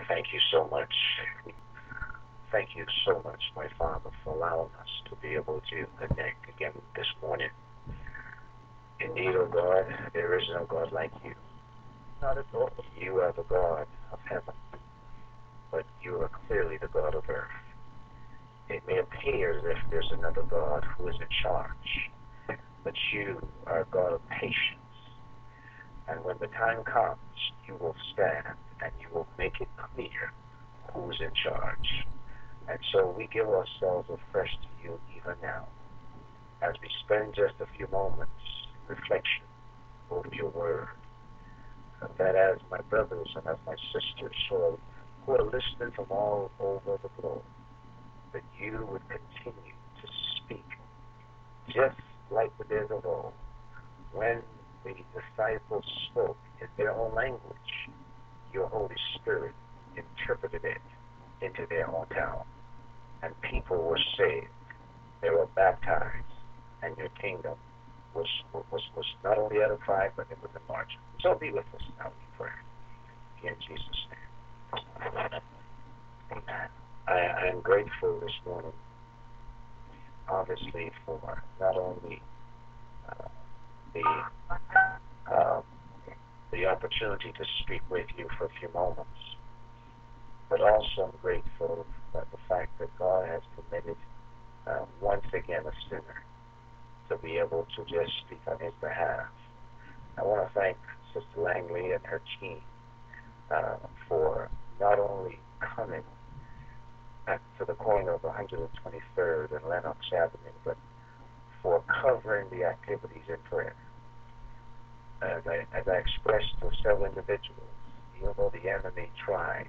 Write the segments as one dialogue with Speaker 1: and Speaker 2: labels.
Speaker 1: thank you so much. Thank you so much, my Father, for allowing us to be able to connect again this morning. Indeed, O God, there is no God like you. Not at all. You are the God of heaven, but you are clearly the God of earth. It may appear as if there's another God who is in charge, but you are a God of patience. And when the time comes, you will stand and you will make it clear who's in charge. And so we give ourselves afresh to you even now, as we spend just a few moments in reflection over your word. That as my brothers and as my sisters who are listening from all over the globe, that you would continue to speak just like the days of old, when the disciples spoke in their own language, your Holy Spirit interpreted it into their own tongue, and people were saved, they were baptized, and your kingdom was not only edified, but it was enlarged. So be with us now, we pray. In Jesus' name. Amen. I am grateful this morning, obviously, for not only uh, the uh, the opportunity to speak with you for a few moments, but also I'm grateful for the fact that God has permitted once again a sinner to be able to just speak on his behalf. I want to thank Sister Langley and her team for not only coming to the corner of 123rd and Lenox Avenue, but for covering the activities in prayer. As I expressed to several individuals, even though the enemy tried,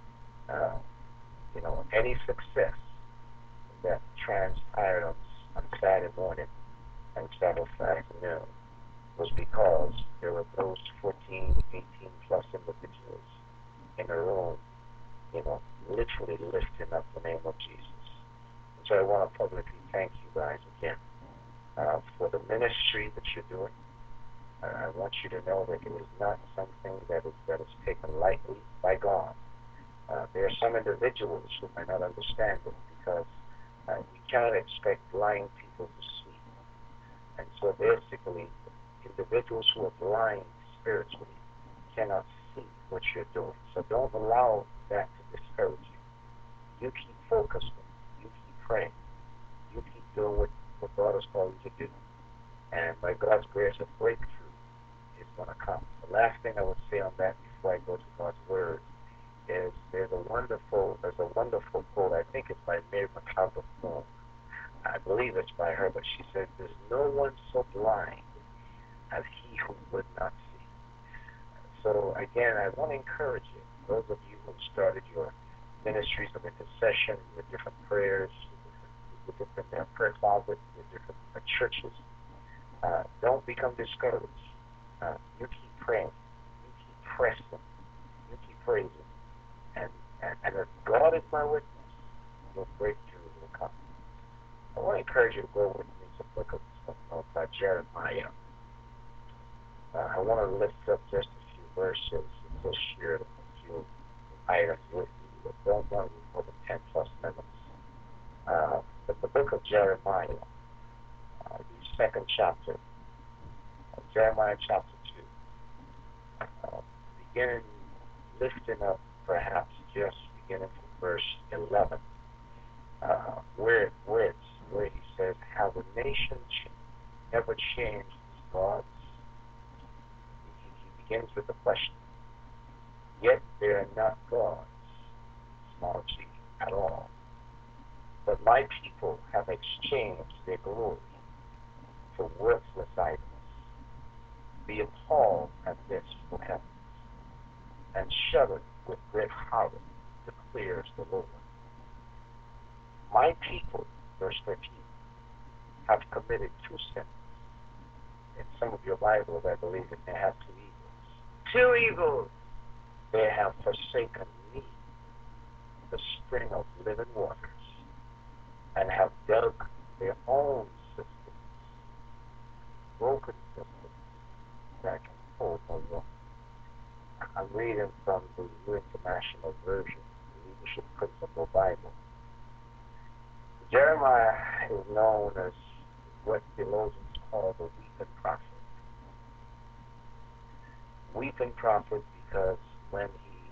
Speaker 1: any success that transpired on Saturday morning and Saturday afternoon was because there were those 14, 18 plus individuals in a room, literally lifting up the name of Jesus. And so I want to publicly thank you guys again for the ministry that you're doing. I want you to know that it is not something that is taken lightly by God. There are some individuals who might not understand it because we cannot expect blind people to see. And so basically, individuals who are blind spiritually cannot see what you're doing. So don't allow that to discourage you. You keep focusing. You keep praying. You keep doing what God has called you to do. And by God's grace, a breakthrough is going to come. The last thing I would say on that before I go to God's word is there's a wonderful quote. I think it's by Mary McLeod. I believe it's by her, but she says, "There's no one so blind as he who would not see." So again, I want to encourage you, those of you who have started your ministries of intercession, your different prayers, your different prayer closets, your different churches, don't become discouraged. You keep praying, you keep pressing, you keep praising, and if God is my witness, your breakthrough will come. I want to encourage you to go with me to the book of Jeremiah. I want to lift up just a few verses and just share a few items with you. Don't want to more than 10 plus minutes. But the book of Jeremiah, the second chapter, Jeremiah chapter 2, beginning lifting up perhaps just beginning from verse 11, where he says, "Have the nation ever changed its gods?" He begins with the question. "Yet they are not gods, small g, at all. But my people have exchanged their glory for worthless idols. Be appalled at this, O heavens, and shudder with great horror, declares the Lord. My people," verse 13, "have committed two sins." In some of your Bibles, I believe it may have two evils. Two evils. "They have forsaken me, the spring of living waters, and have dug their own systems, broken systems that can hold no water." I'm reading from the New International Version, the Leadership Principle Bible. Jeremiah is known as what theologians call the weeping prophet. Weeping prophet because when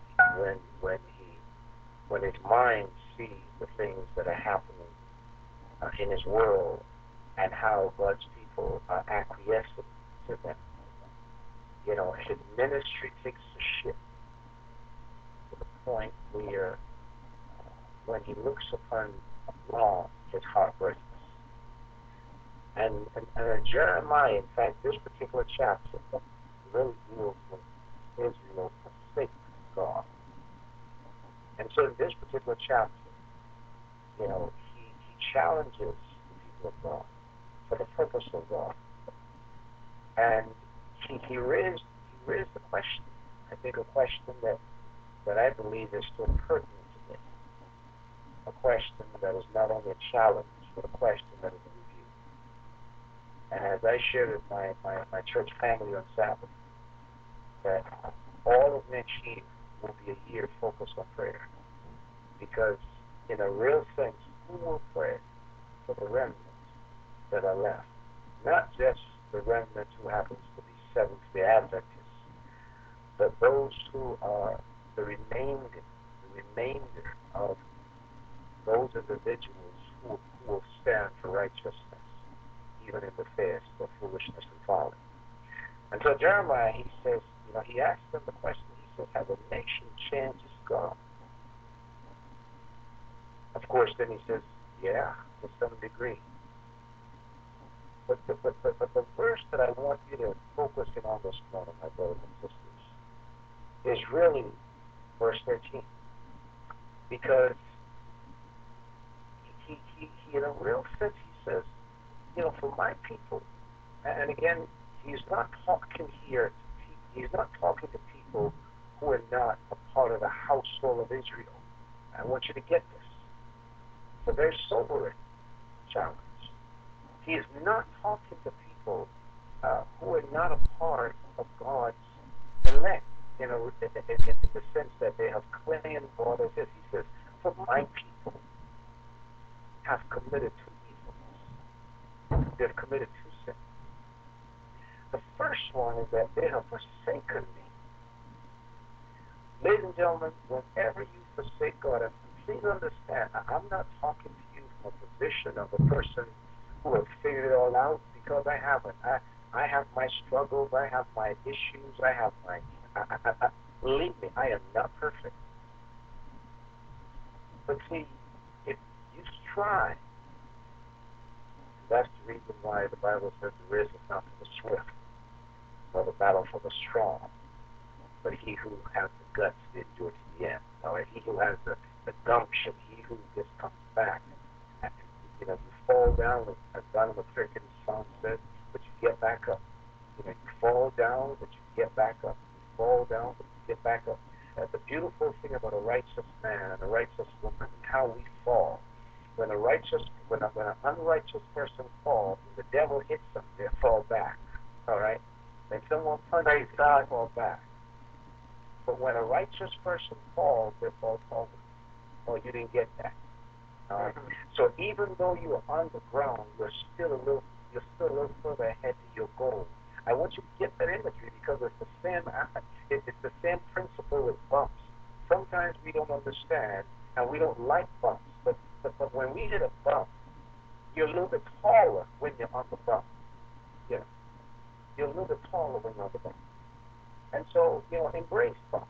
Speaker 1: his mind sees the things that are happening in his world and how God's people are acquiescing to them, his ministry takes a shift to the point where when he looks upon wrong, his heart breaks. And Jeremiah, in fact, this particular chapter really deals with Israel forsake God. And so in this particular chapter, he challenges the people of God for the purpose of God. And he raised the question, I think a question that I believe is still pertinent today. A question that is not only a challenge, but a question that is a review. And as I shared with my church family on Sabbath, that all of next year will be a year focused on prayer. Because in a real sense, who will pray for the remnant that are left? Not just the remnant who happens to be Seventh-day Adventists, but those who are the remainder of those individuals who will stand for righteousness, even in the face of foolishness and folly. And so Jeremiah, he says, he asks them the question, he says, has a nation changed its God? Of course, then he says, yeah, to some degree. But the verse that I want you to focus in on this morning, my brothers and sisters, is really verse 13. Because he in a real sense, he says, for my people, and again, he's not talking here to people, he's not talking to people who are not a part of the household of Israel. I want you to get this. It's a very sobering challenge. He is not talking to people who are not a part of God's elect, in the sense that they have claimed God as his. He says, for my people have committed two evils. They've committed two sins. The first one is that they have forsaken me. Ladies and gentlemen, whenever you forsake God, and please understand, I'm not talking to you from a position of a person who have figured it all out, because I haven't. I have my struggles, I have my issues, I have my... believe me, I am not perfect. But see, if you strive, and that's the reason why the Bible says the race is not for the swift, nor the battle for the strong, but he who has the guts to endure to the end. All right, he who has the gumption, he who just comes back. And, you fall down, as Donald McClurkin's song said, but you get back up. You fall down, but you get back up. You fall down, but you get back up. The beautiful thing about a righteous man and a righteous woman and how we fall. When an unrighteous person falls, the devil hits them, they fall back. All right? When someone punches God, fall back. But when a righteous person falls, they fall forward. Oh, you didn't get that. All right? So even though you are on the ground, you're still a little further ahead to your goal. I want you to get that imagery because it's the same principle with bumps. Sometimes we don't understand and we don't like bumps, but when we hit a bump, you're a little bit taller when you're on the bump. Yeah, you're a little bit taller when you're on the bump. And so, embrace bumps.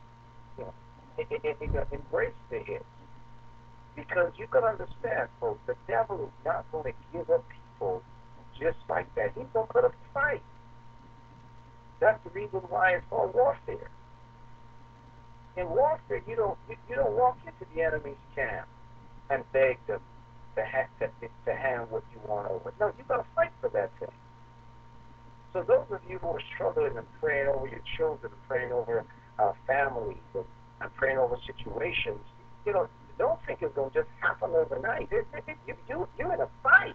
Speaker 1: Embrace the hits. Because you can understand, folks, the devil is not going to give up people just like that. He's going to put up a fight. That's the reason why it's called warfare. In warfare, you don't walk into the enemy's camp and beg them to hand what you want over. No, you got to fight for that thing. So those of you who are struggling and praying over your children, and praying over families, and praying over situations, don't think it's going to just happen overnight. You're in a fight.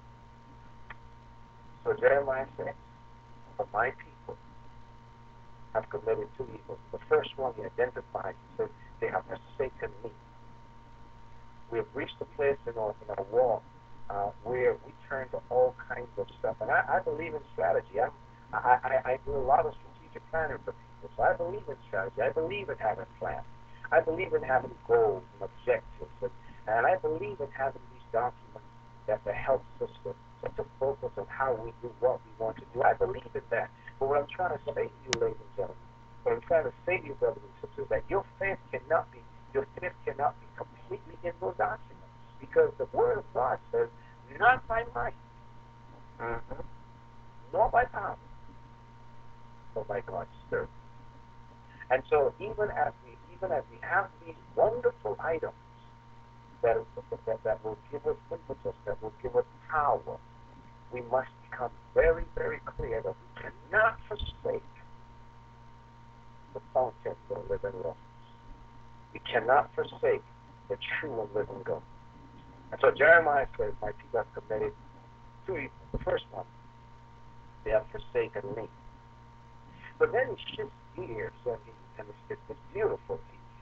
Speaker 1: So Jeremiah says, for my people have committed two evils. The first one he identifies, he says, they have forsaken me. We have reached a place in our walk where we turn to all kinds of stuff. And I believe in strategy. I do a lot of strategic planning for people. So I believe in strategy. I believe in having plans. I believe in having goals and objectives. And I believe in having these documents that help us to focus on how we do what we want to do. I believe in that. But what I'm trying to say to you, ladies and gentlemen, what I'm trying to say to you, brothers and sisters, that your faith cannot be completely in those documents. Because the Word of God says, not by might, mm-hmm, nor by power, but by God's Spirit. And so even as we have these wonderful items that will give us impetus, that will give us power, we must become very, very clear that we cannot forsake the fountain of the living waters. We cannot forsake the true and living God. And so Jeremiah says, my people have committed two evils. The first one, they have forsaken me. But then he shifts gears, and it's beautiful.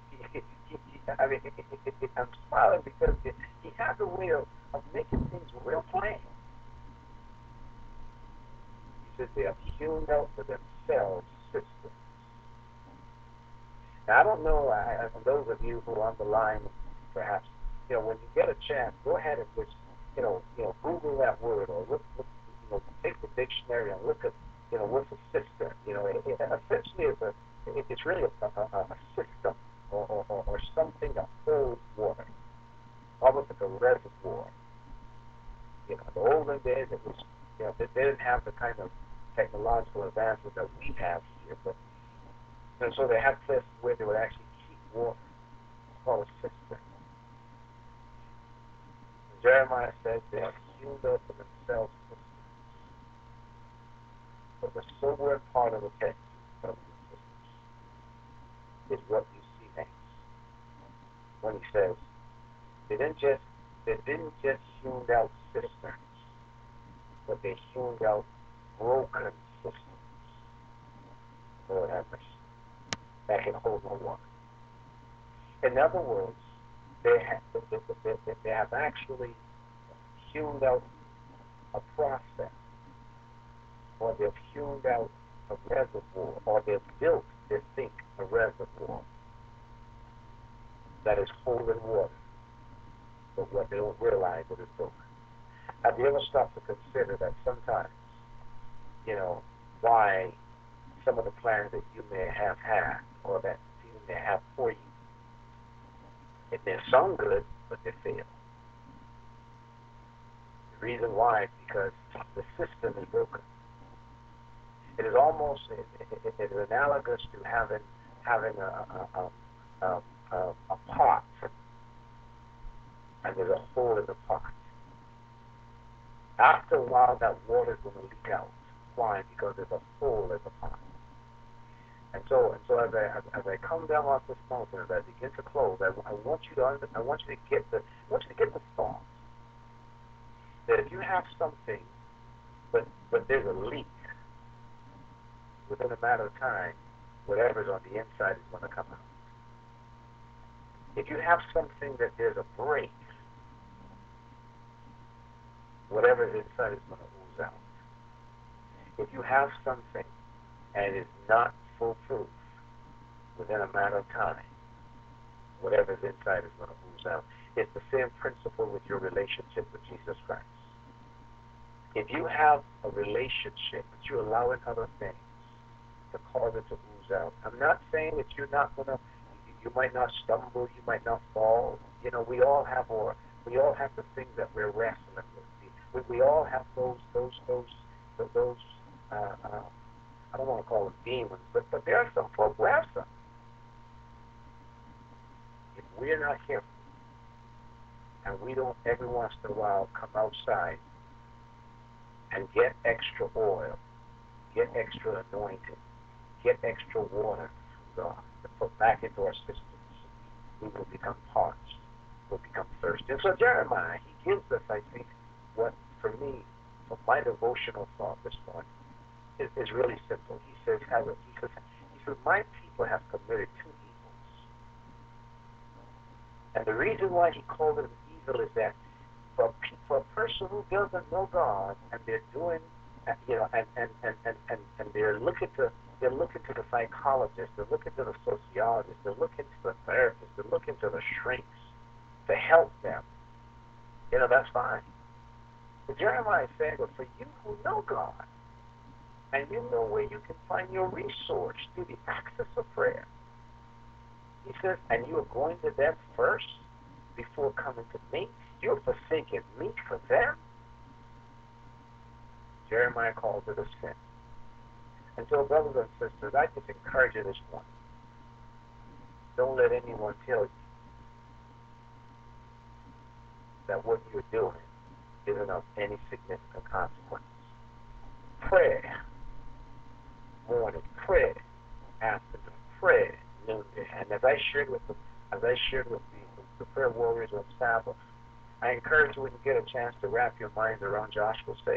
Speaker 1: I'm smiling because he has a way of making things real plain. He says they have hewn out for themselves systems. Now, I don't know, for those of you who are on the line, perhaps, when you get a chance, go ahead and just, Google that word or look take the dictionary and look at, what's a cistern. Essentially it's really a system or something that holds water, almost like a reservoir. The olden days it was, they didn't have the kind of technological advancement that we have here, but and so they had places where they would actually keep water. It's called a cistern. And Jeremiah says they have hewn up for themselves systems. But the sobering part of the text, brothers and sisters, is what you see next. When he says they didn't just hewn out cisterns, but they hewn out broken systems. Lord have mercy. That can hold no water. In other words, they have actually hewn out a process, or they've hewn out a reservoir, or they've built, they think, a reservoir that is holding water, but what they don't realize it is broken. Have you ever stopped to consider that sometimes, why some of the plans that you may have had or that you may have for you, it may sound good, but they fail. The reason why is because the system is broken. It is almost it is analogous to having a pot, and there's a hole in the pot. After a while, that water is going to leak out. Why? Because there's a hole in the pot. And so as I come down off this mountain, as I begin to close, I want you to get the thought that if you have something, but there's a leak, within a matter of time, whatever's on the inside is going to come out. If you have something that there's a break, whatever's inside is going to ooze out. If you have something and it is not foolproof, within a matter of time, whatever's inside is going to ooze out. It's the same principle with your relationship with Jesus Christ. If you have a relationship, but you're allowing other things to cause it to ooze out, I'm not saying that you might not stumble, you might not fall. We all have the things that we're wrestling with. We all have those I don't want to call them demons, but there are some folks who have some. If we're not careful, and we don't every once in a while come outside and get extra oil, get extra anointing, get extra water from God to put back into our systems, we will become parched, we'll become thirsty. And so Jeremiah, he gives us, I think, what for me, for my devotional thought this morning, is really simple. He says, says, my people have committed two evils. And the reason why he called it an evil is that for a person who doesn't know God and they're doing, and they're looking to the psychologist, they're looking to the sociologist, they're looking to the therapist, they're looking to the shrinks to help them. That's fine. But Jeremiah said, but for you who know God, and you know where you can find your resource through the access of prayer, he says, and you are going to them first before coming to me. You're forsaking me for them. Jeremiah calls it a sin. And so, brothers and sisters, I just encourage you this morning. Don't let anyone tell you that what you're doing isn't of any significant consequence. Prayer, morning, prayer, afternoon, prayer, noonday. And as I shared with the prayer warriors on Sabbath, I encourage you when you get a chance to wrap your minds around Joshua 6.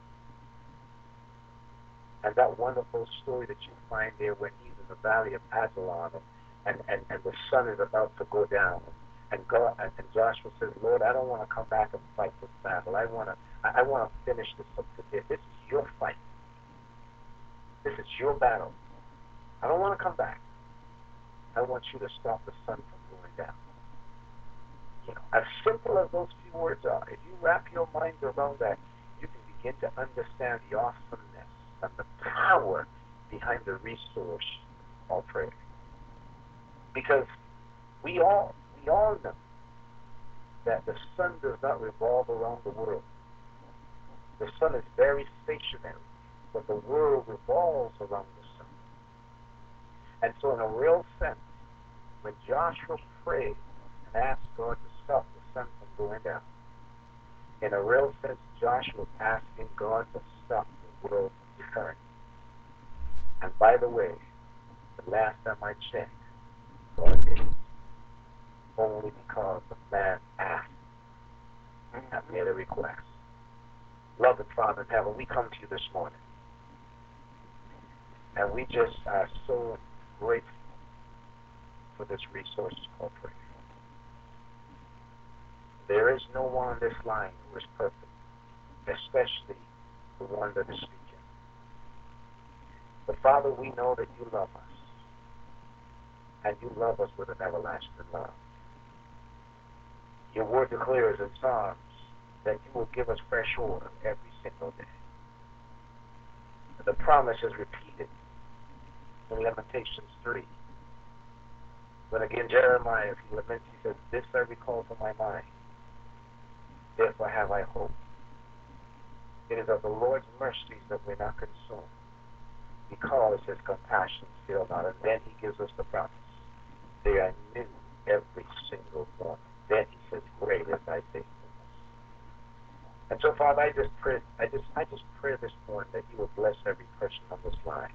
Speaker 1: And that wonderful story that you find there when he's in the valley of Ajalon and the sun is about to go down. And Joshua says, Lord, I don't want to come back and fight this battle. I want to finish this up today. This is your fight. This is your battle. I don't want to come back. I want you to stop the sun from going down. As simple as those few words are, if you wrap your mind around that, you can begin to understand the awesomeness and the power behind the resource called prayer. Because we all know that the sun does not revolve around the world. The sun is very stationary, but the world revolves around the sun. And so in a real sense, when Joshua prayed and asked God to stop the sun from going down, in a real sense, Joshua was asking God to stop the world from turning. And by the way, the last time I checked, God did it. Only because the man asked and made a request. Loving Father in heaven, we come to you this morning. And we just are so grateful for this resource called prayer. There is no one on this line who is perfect, especially the one that is speaking. But Father, we know that you love us. And you love us with an everlasting love. Your word declares in Psalms that you will give us fresh water every single day. The promise is repeated in Lamentations 3. When again Jeremiah, he laments, he says, this I recall to my mind, therefore have I hope. It is of the Lord's mercies that we're not consumed, because his compassion fail not. And then he gives us the promise. They are new every single morning. Then he says, great is thy faithfulness. And so, Father, I just pray this morning that you will bless every person on this line.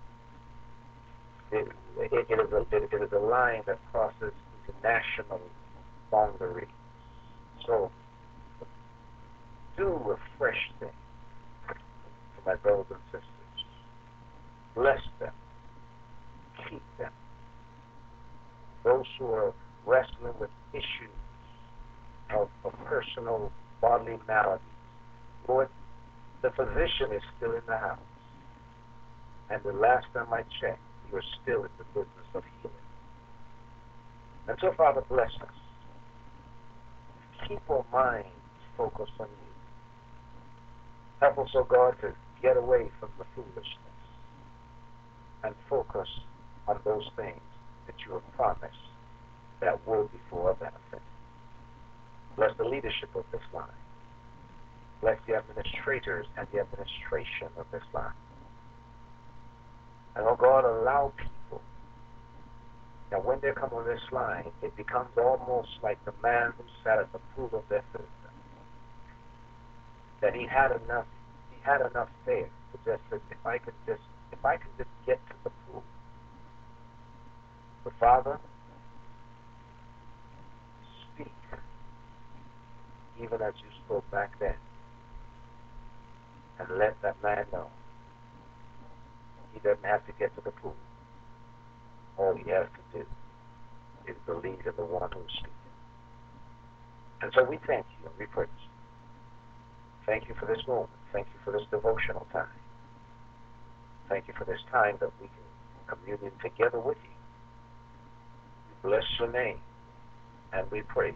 Speaker 1: It is a line that crosses international boundaries. So, do a fresh thing for my brothers and sisters. Bless them. Keep them. Those who are wrestling with issues of personal bodily maladies. Lord, the physician is still in the house. And the last time I checked, you are still in the business of healing. And so, Father, bless us. Keep our minds focused on you. Help us, oh God, to get away from the foolishness and focus on those things that you have promised that will be for our benefit. Bless the leadership of this line. Bless the administrators and the administration of this line. And, oh God, allow people that when they come on this line, it becomes almost like the man who sat at the pool of Bethesda. That he had enough there to just say, if I can just get to the pool. But Father, speak, even as you spoke back then, and let that man know he doesn't have to get to the pool. All you have to do is believe in the one who's speaking. And so we thank you and we praise you. Thank you for this moment. Thank you for this devotional time. Thank you for this time that we can commune together with you. We bless your name and we praise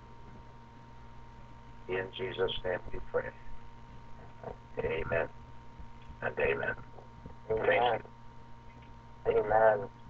Speaker 1: you. In Jesus' name we pray. Amen and amen.
Speaker 2: Amen. Amen.